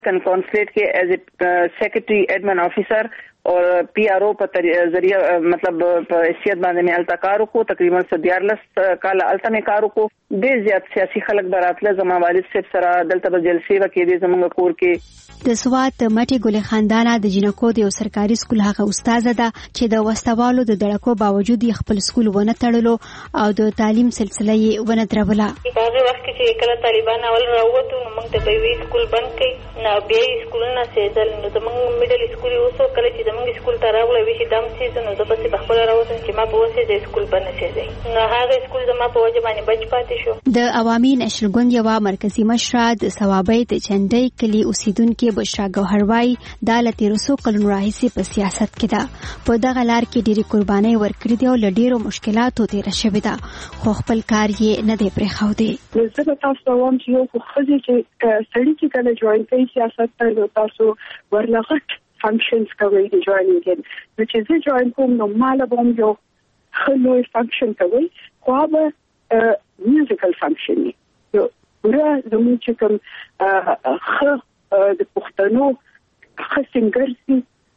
कॉन्सुलेट के as a secretary admin officer और PRO په ذریعہ مطلب په حیثیت باندې مې الته کار وکړو. تقریبا 14 کال الته مې کار وکړو. ډېر زیات سیاسي خلک براتله. زما والد صاحب سره دلته به جلسې وکړې زموږ کور کې. د سوات مټي ګل خاندانه د جنکو د یو سرکاري سکول هغه استاد ده چې د وسوالو د دړکو باوجود خپل سکول ونه تړلو او د تعلیم سلسله یې ونه دروله. په هغه وخت کې کله طالبان اول راووتو موږ ته به وی سکول بند کړي نه بیا سکولونه سېدل نو زموږ میډل سکول اوسو کله چې زموږ سکول ته راغله وی چې دم سیزن نو زه په خپل راوځم چې ما په وسه د سکول بند شې نو هغه سکول زما په وجه باندې بچ پاتې شو. د عوامي نشر ګوند یو مرکزی مشر د ثوابۍ د چندۍ کلی اوسیدونکو بشرا ګوهروای د لتیرسو کلونو راهیسې په سیاست کې ده. په دغه لار کې ډېری قربانۍ ورکړې دي او له ډېرو مشکلاتو تیر شوې ده خو خپل کار یې نه دی پرېښودی. زه به تاسو وایم چې یو خو چې سړی چې کله جوائن کوي سیاست ته تاسو ورلغټ فنکشنز کوي د جوائنینګ کې چې زه جوائن کوم نو مال به یو خلوی فنکشن کوي خو به میوزیکل فنکشن یو ورا زموږ چې کوم د پښتنو خسنګرسي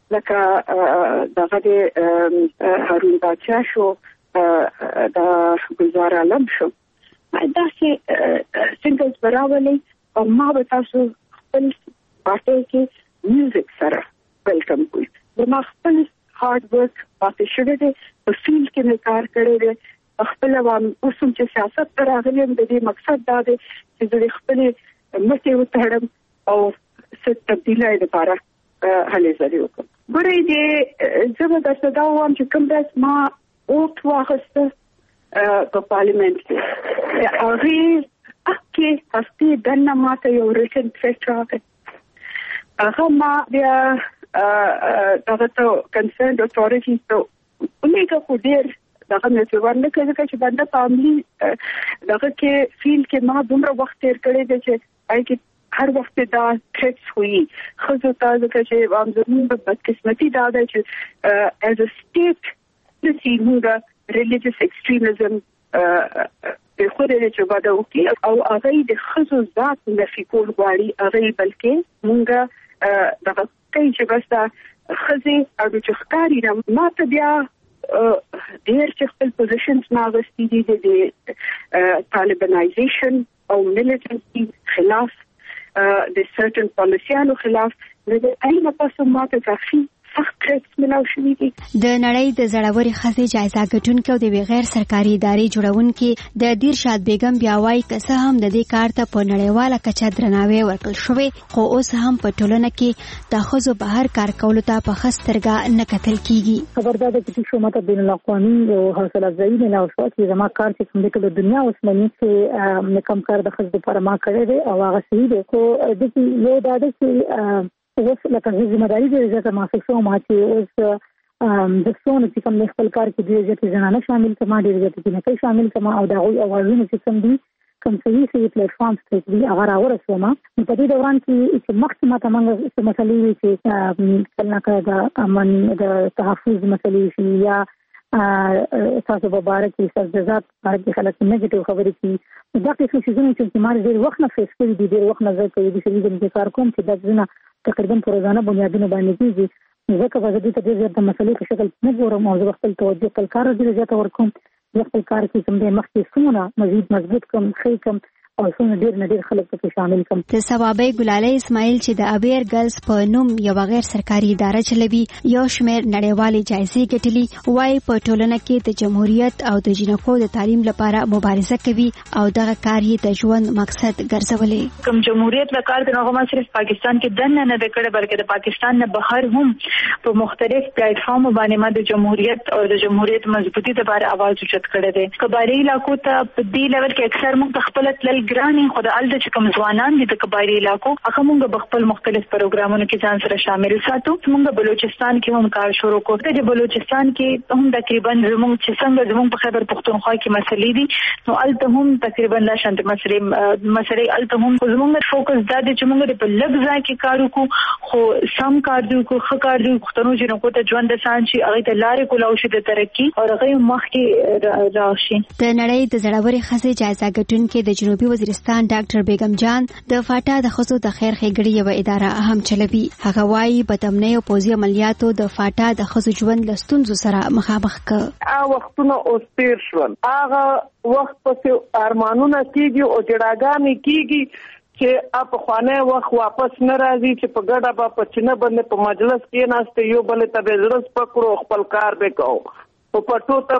لکه دغه د هارون باچا شو د گلزار عالم شو دا چې سنگلز براولي او ما به تاسو خپل پارټي کې میوزیک سره ویلکم کوي. ما خپل هارد ورک پاتې شوی دی په فیلډ کې مې کار کړی دی خپل عوام اوسم چې سیاست پر راغلم د دې مقصد دا دی چې د خپل مټي وتړم او ست تبدیلای لپاره هلې زری وکړم. ګورې دې زبردست دا وام چې کوم داس ما اوټ واغسته په پارلیمنت کې هغه اکه هستي دنه ماته یو ریټن ټریټ راغی هغه ما بیا دغه ته کنسرن اتورټی ته ولیکه خو ډیر دغه مې ورنه کړی چې باندې فاملی دغه کې فیل کې ما دومره وخت تیر کړی دی چې آی کې هر وخت دا ټریټس وي خو زه تاسو ته چې وام زموږ په بدقسمتي دا ده چې as a state د سیمه ریلیجیس ایکستریمزم په خوده چې باندې وکي او هغه د خزو ذات نفي کول غواړي هغه بلکې مونږه دغه کوي چې بس دا خزي او چې ښکاری نه ماته بیا ډیر چې خپل پوزیشنز ناغستی دي د طالبانایزیشن او ملیټنسي خلاف د سرټن پالیسیانو خلاف د اړینه پاسو ماته کافي سخت ټریټس ملاو شوي دي. د نړۍ د زړوري ښځې جایزه ګټونکې او د غیر سرکاري ادارې جوړونکې د دیرشاد بیگم بیا وایي که څه هم د دې کار ته په نړیواله کچه درناوی ورکړل شوی خو اوس هم په ټولنه کې د ښځو بهر کار کولو ته په ښه سترګه نه کتل کیږي. خبردار ده چې شو ماته بین الاقوامي او حوصله افزایي نه او شو چې زما کار چې کوم د دنیا اوس مني چې کم کار د ښځو لپاره ما کړی دی او هغه صحیح دی خو د دې یو دا ده چې اوس لکه ذمہ داری دې زیاته محسوس شوم چې اوس د څونه چې کوم خپل کار کې دې زیاتې زنانه شامل کما دې زیاتې نه شامل کما او دا غوي اوازونه چې کوم دي کوم صحیح پلیټ فارمز ته دي هغه راورسوم په دې دوران کې چې مخکې څه مسلې وي چې کله کله امن د تحفظ مسلې شي یا تاسو په باره کې سرزات باندې خلک نیگیټیو خبرې کوي دا څه شي چې ما ډېر وخت نه فیس کړی دي ډېر وخت نه زه کوي چې کار کوم چې دا ځنه تقریبا په روزانه بنیادونو باندې کیږي ځکه په دې ته ډېر د مسلې په شکل نه ګورم او زه خپل توجه خپل کار ډېر زیات ورکوم خپل کار کې کوم د مخکې سمونه مزید مضبوط کوم خې کوم او څنګه ډېر نه ډېر خلک په شامل کوم. د ثوابۍ ګلالۍ اسماعیل چې د ابیر ګرلز په نوم یو غیر سرکاري اداره چلوي یو شمېر نړیوالې جایزې ګټلي وایي په ټولنه کې د جمهوریت او د جنکو د تعلیم لپاره مبارزه کوي او دغه کار یې د ژوند مقصد ګرځولې. کوم جمهوریت لپاره د هغه صرف پاکستان کې دنه نه کړه بلکې د پاکستان نه بهر هم په مختلف پلیټ فارم باندې ما د جمهوریت او د جمهوریت مضبوطی لپاره आवाज اوچت کړی دی. قبایلی علاقو ته په دې لیول کې اکثر موږ خپل تل ګراني خدای الله چې کوم ځوانان دي د قبایلی علاقو هغه موږ خپل مختلف پروګرامونو کې ځان سره شامل ساتو. موږ بلوچستان کې هم کار شروع کړو. د بلوچستان کې هم تقریبا زموږ چې څنګه زموږ په خیبر پختونخوا کې مسلې دي نو الته هم تقریبا لا شانت مسلې الته هم زموږ فوکس دا دی چې موږ په لږ ځای کې کار وکړو خو سم کار دی کو ښه کار دی پښتنو جنکو ته ژوند آسان شي هغه ته لارې کولاو شي د ترقی او هغه مخکې راشي. د نړۍ د زړوري ښځې جایزه ګټونکې د جنوبي وزیرستان ډاکټر بیگم جان د فاټا د ښځو د خیر ښېګړې یوه اداره هم چلوي. هغه وايي بدامنۍ او پوځي عملیاتو د فاټا د ښځو ژوند له ستونزو سره مخامخ کړ. وختونه اوس تیر شول، هغه وخت پسې ارمانونه کېږي او جړاګانې کېږي چې په خوانه وخت واپس نه راځي، چې په ګډه به په چینه باندې په مجلس کې ناست یو بل ته به زړه پکړو، خپل کار به کوو، په پټو ته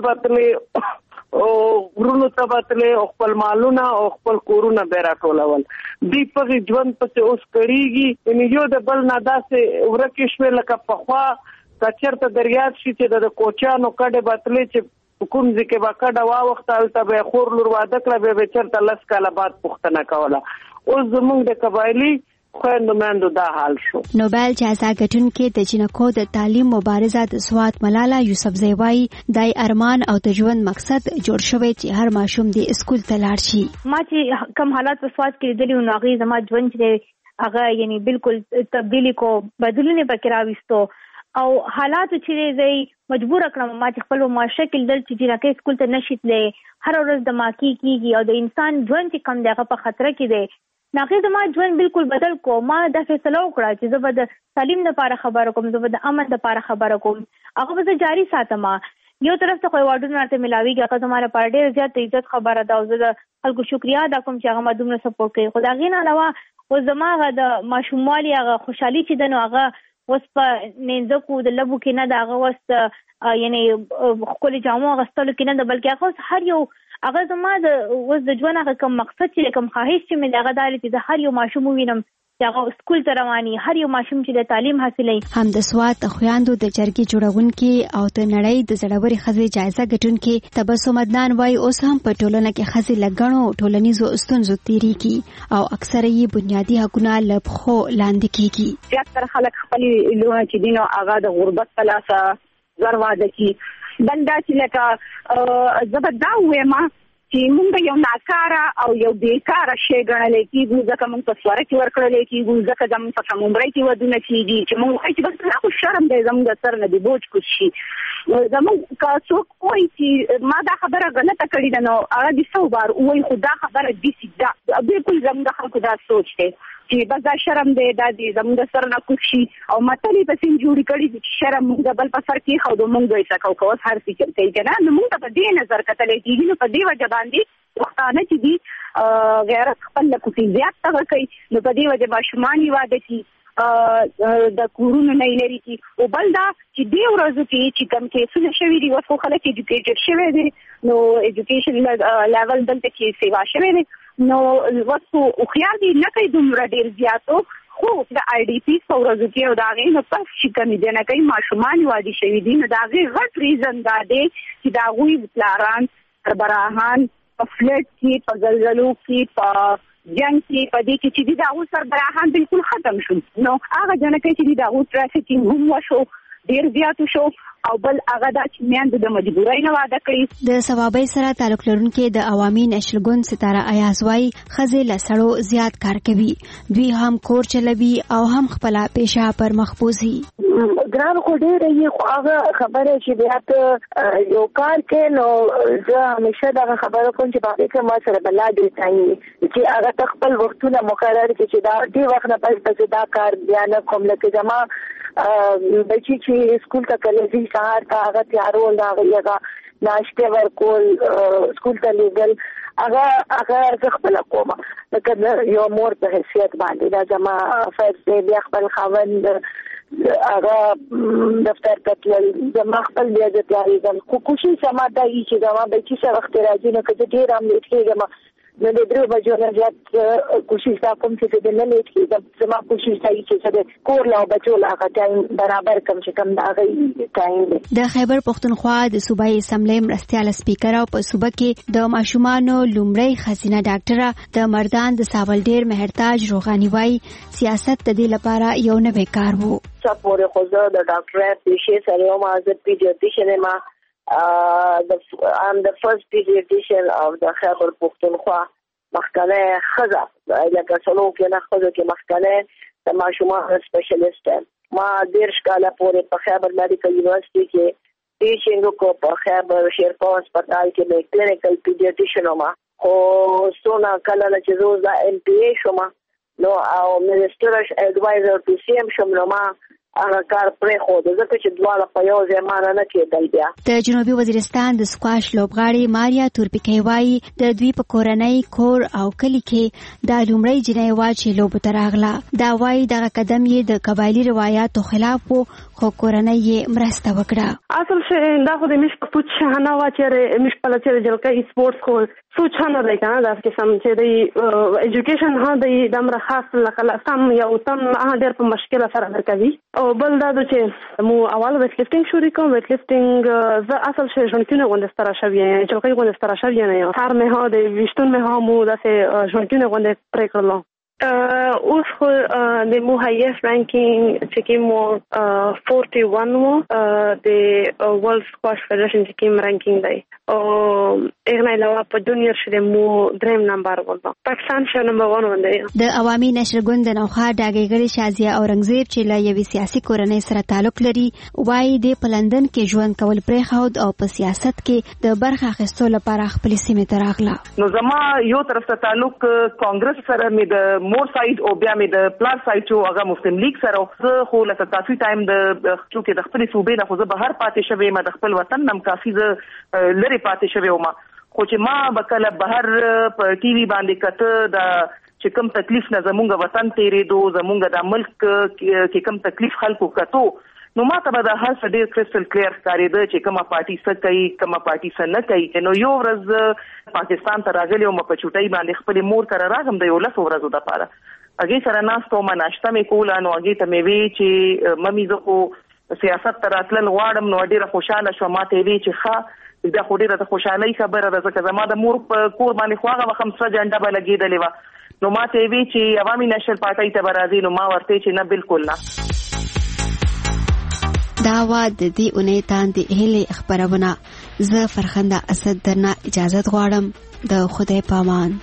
بتلې او غرونو ته بتلې او خپل مالونه او خپل کورونه به راټولول. دوی په ژوند پسې اوس کړيږي، ان یو د بل نه داسې ورکه شوه لکه پخوا کچرته دریاب شي چې د کوچانو کډه بتلې چې کوم ځکه باکډه وا وخت الته به خور لور واده کړه به چرته لس کاله بعد پښتنه کوله. اوس زموږ د قبایلی خويندمندو دا حال شو. نوبل جایزه ګټونکې د جنکو د تعلیم مبارزه د سوات ملاله یوسفزۍ وايي دای ارمان او د ژوند مقصد جوړ شوی چې هر ماشوم د اسکول ته لاړ شي. ما چې کم حالات په سوات کې لیدلي نو هغه زما ژوند چې هغه یعنی بالکل تبدیلی کو بدلونه پکې راوستو او حالات چې زی مجبور کړم ما چې خپل معاشره کې دل چې جنکه اسکول ته نشیتلې، هر ورځ د ماکی کیږي او د انسان ژوند چې کم دغه په خطر کې دی. ناغه زما ژوند بالکل بدل کو. ما د فیصله وکړه چې زه به د تعلیم لپاره خبره کوم، زه به د امن لپاره خبره کوم، هغه به جاری ساتم. یو طرف ته خو واډونه راته ملاویږي، هغه زموږ لپاره ډېر زیات عزت خبره ده او زه د خلکو شکریا ادا کوم چې هغه ما دومره سپورټ کوي. خو دا غي نه علاوه و زماغه د ماشوموالي هغه خوشحالي چې دنو هغه وس په نینځکو د لبو کې نه دغه وس یعنی خپل جامو غستلو کې نه، بلکې هغه هر یو هغه زما د وس د ژوند هغه کوم مقصد چې کوم خواهش چې مې دغه دالې چې د هر یو ماشوم وینم چې هغه سکول ته رواني، هر یو ماشوم چې د تعلیم حاصلوي. هم د سوات خویاندو د جرګې جوړونکي او د نړۍ د زړوري ښځې جایزه ګټونکي تبسم عدنان وايي اوس هم په ټولنه کې ښځې لګڼو ټولنیزو ستونزو تیریږي او اکثره یې بنیادی حقوقونه له پښو لاندې کیږي. زیاتره خلک خپل لونه چې دینو هغه د غربت په لاسه زرواده کی بندا چې لکه زبدا وېما چې مونږ یو ناکاره او یو بیکاره شی ګڼل کېږو، ځکه مونږ په سواره کې ورکړل کېږو، ځکه زموږ په سمومبرۍ کې ودونه کېږي چې مونږ وایي چې بس خو شرم دی زموږ سر نه دی بوج کوز شي. زموږ که څوک وایي چې ما دا خبره غلطه کړې ده نو هغه دې 100 بار وایي، خو دا خبره داسې ده. بالکل زموږ خلکو دا سوچ دی چې بس دا شرم دی، دا دې زموږ سر نه کوز شي او متلې پسې جوړې کړي چې شرم مونږ بل په سر کې خو مونږ دوی څه کوو اوس هر څه کوي که نه. نو مونږ ته په دې نظر کتلی کېږي، نو په دې وجه باندې پښتانه چې دي غیرت خپل له کوټې زیات تغه کوي، نو په دې وجه ماشومان یې واده شي د کورونو نه لري کی. او بل دا چې دې ورځو کې چې کوم کیسونه شوي دي اوس خلک ایجوکیټډ شوي دي، نو ایجوکیشن لیول دلته کې سیوا شوي دي، نو وڅو خيار دي نه کوي دومره ډیر زیاتو، خو د آی ډی پی په ورځو کې او دا غي نو پس چې کوم دي نه کوي ماشومان وادي شوي دي. نو دا غي غټ ریزن دا دی چې دا غوي پلاران سربراهان په فلټ کې په زلزلو کې په جنگ کې په دې کې چې دا اوس سربراهان بالکل ختم شو. نو هغه جنکه چې دا اوس ټرافیکینګ هم وشو ډیر زیات شو او بل هغه د چمیان د مجبورۍ نه واده کړی. د ثوابۍ سره تعلق لرونکي د عوامي نشل ګوند ستاره ایاز وايي ښځې له سړو زیات کار کوي، دوی هم کور چلوي او هم خپل پیشه پر مخ بوزي. ګران خو ډېر یې خو هغه خبره چې بیا یو کار کوي نو زه همیشه دغه خبره کوم چې باندې که ما سره بلا دې تایي چې هغه خپل وختونه مقرر کړي چې دا دې وخت نه پس دا کار بیا نه کوم. لکه زما بچی چې سکول ته کله سهار ته هغه تیارول هغه ناشته ورکول سکول ته لیدل هغه خپل کومه لکه یو مور په حیثیت باندې دا زما فرض دی. بیا خپل خاوند هغه دفتر ته تلل زما خپل بیا د تیاریدل، خو کوشش ما دا ای چې زما بچی سره وخت راځي نو که ډېر هم لیټ کېږم نو د 3 بجو نه زیات کوشش دا کوم چې د نه لیټ کېږم. زما کوشش دا چې د کور له بچو لا ټایم برابر کم چې کم دا غي ټایم دی. د خیبر پښتونخوا د صوبایي اسمبلی مرستيال سپیکر او په صوبه کې د ماشومانو لومړی خزینه ډاکټره د مردان د ساولډیر مهرتاج روغانی وايي سیاست د دې لپاره یو نوې کار وو. څه پورې خو زه د ډاکټر پیشې سره یو مازه پیډیاټریشن ما I'm the first pediatrician of the Khyber Pakhtunkhwa مخکنه خزه لکه څلو کې نه خزه کې مخکنه د ماشومان سپیشلیست ما 10 کاله پورې په خیبر میډیکل یونیورسيټي کې ټیچینګ کو په خیبر شیرپا هسپتال کې مې کلینیکل پیډیاټریشن ما خو سونه کله چې زه د ام پی ای شوم نو او منسټر اډوایزر ټو سی ام شوم نو ما هغه کار پرې خو د ځکه چې دواړه په یو ځای مانه نه کېدل بیا. د جنوبي وزیرستان د سکواش لوبغاړي ماریا تورپیکي وايي د دوی په کورنۍ کور او کلی کې د لومړی جنۍ وا چې لوب تراغله. دا وايي دغه قدم یې د قبایلی روایتو خلاف وو خو کورنۍ یې مرسته وکړه. اصل شي دا خو د مش په پوښ نه وا چې مش په لچې جلکې سپورتس کو سوچ نه دی کنه دا چې سم چې د ایجوکیشن ها د امر خاص لکه سم یو تم ډېر په مشکل سره درکوي او بل دا چې مو اول ویټ لفټینګ شروع کوم. ویټ لفټینګ ز اصل شي ژوندونه غونډه ستاره شوی جلکې غونډه ستاره شوی نه هر مه ها د وشتون مه ها مو داسې ژوندونه غونډه پرې کړل. اوس خو د مو هایست رانکینګ چې کوم 41 وو د ورلد سکواش فدریشن چې کوم رانکینګ دی او اغه علاوه په جونیئر شته مو دریم نمبر ولته پاکستان شو نمبر 1 ونده. د عوامي نشر ګوند د نوخا ډاګیګری شازیه اورنګزیب چې لا یوې سیاسي کورنۍ سره تعلق لري وايي د پلندن کې ژوند کول پرې خود او په سیاست کې د برخه اخیستلو لپاره خپل سیمه ته راغله. نو زما یو طرف ته تعلق کانګرس سره مې د مور سایډ او بیا مې د پلار سایډ چې هغه مسلم لیگ سره زه خو لکه کافي ټایم د چې د خپل صوبې نه خو زه بهر پاتې شوم د خپل وطن نم کافي زه لری پاتې شوم خو چې ما بکله بهر په ټي وي باندې کته د چې کوم تکلیف نه زمونږ وطن تیرې دو زمونږ د ملک کې کوم تکلیف خلکو کتو نو ما ته به د هر څه ډېر کرسټل کلیر ښکارېده چې کومه پارټي څه کوي کومه پارټي څه نه کوي. نو یو ورځ پاکستان ته راغلی وم په چوټۍ باندې خپلې مور کره راغم د 11 ورځو دپاره هغې سره ناست وم ناشته مې کوله نو هغې ته مې وی چې ممي زه خو سیاست ته راتلل غواړم نو ډېره خوشحاله شوه. ما ته یې وی چې ښه دا خو ډېره د خوشحالۍ خبره ده ځکه زما د مور په کور باندې خو هغه وخت سره جنډه به لګېدلې وه نو ما ته یې وی چې عوامي نشل پارټۍ ته به راځي نو ما ورته چې نه بالکل نه. دا وا د دې اونۍ تاندې هلې خبرونه زه فرخنده اسد درنه اجازه غواړم د خدای پامان.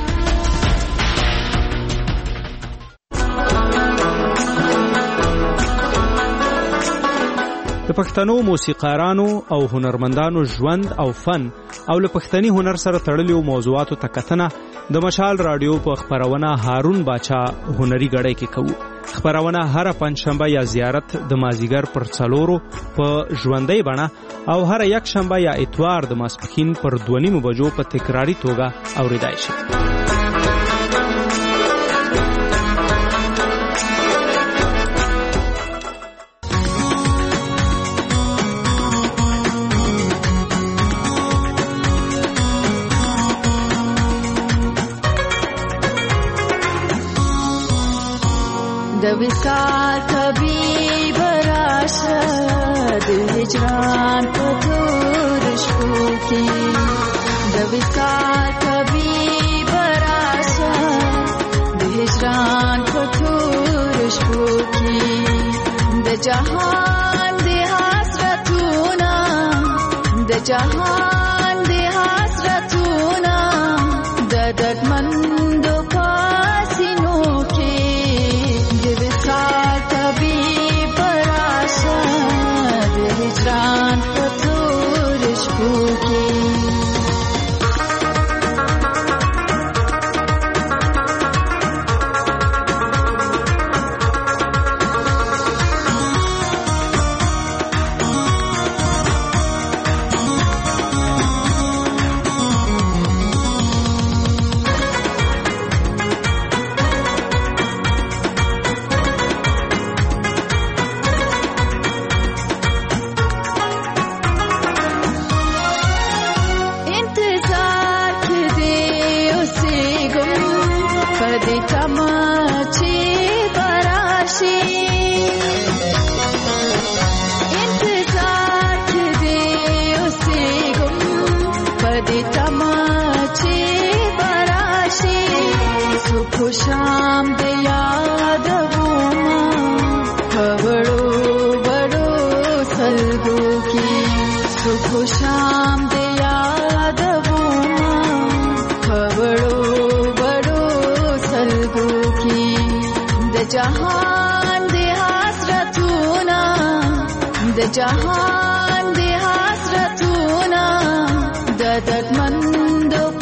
د پښتنو موسیقارانو او هنرمندانو ژوند او فن او له پښتني هنر سره تړلو موضوعاتو ته کتنه د مشال رادیو په خبرونه هارون باچا هنري غړی کې کوو. خبرونه هر پنځشنبه یا زیارت د مازیګر پر 4 په ژوندۍ بڼه او هر یک شنبه یا اتوار د ماسپښین پر 2:30 بجو په تکراری توګه اوریدای شي. د وصال طبيب راشد هجران په تور شپو کې د وصال طبيب راشد هجران په تور شپو کې د جهان د حسرتونه د جهان د حسرتونه د دردمندو پاسینو کې طبيب راشد هجران په تور شپو کې شام د یاد وما خبرو بڑو سلگو کی صبح شام د یاد وما خبرو بڑو سلگو کی د جهان د حسرتونه د جهان د حسرتونه د دردمندو